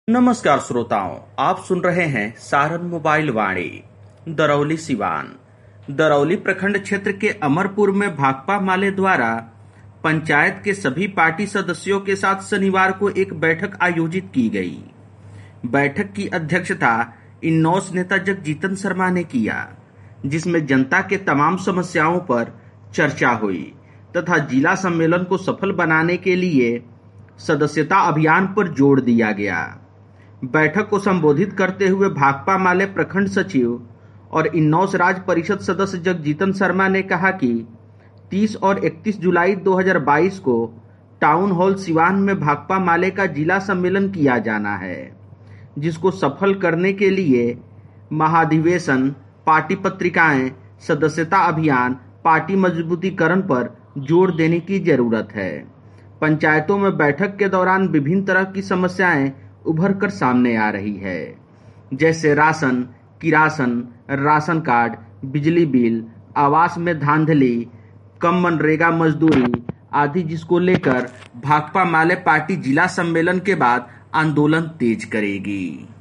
नमस्कार श्रोताओं, आप सुन रहे हैं सारण मोबाइल वाणी। दरौली सिवान। दरौली प्रखंड क्षेत्र के अमरपुर में भाकपा माले द्वारा पंचायत के सभी पार्टी सदस्यों के साथ शनिवार को एक बैठक आयोजित की गई। बैठक की अध्यक्षता इन्नौस नेता जगजीतन शर्मा ने किया, जिसमें जनता के तमाम समस्याओं पर चर्चा हुई तथा जिला सम्मेलन को सफल बनाने के लिए सदस्यता अभियान पर जोर दिया गया। बैठक को संबोधित करते हुए भाकपा माले प्रखंड सचिव और इन्नौस राज्य परिषद सदस्य जगजीतन शर्मा ने कहा कि 30 और 31 जुलाई 2022 को टाउन हॉल सिवान में भाकपा माले का जिला सम्मेलन किया जाना है, जिसको सफल करने के लिए महाधिवेशन, पार्टी पत्रिकाएं, सदस्यता अभियान, पार्टी मजबूतीकरण पर जोर देने की जरूरत है। पंचायतों में बैठक के दौरान विभिन्न तरह की समस्याएं उभर कर सामने आ रही है, जैसे राशन, किरासन, राशन कार्ड, बिजली बिल, आवास में धांधली, कम मनरेगा मजदूरी आदि, जिसको लेकर भाकपा माले पार्टी जिला सम्मेलन के बाद आंदोलन तेज करेगी।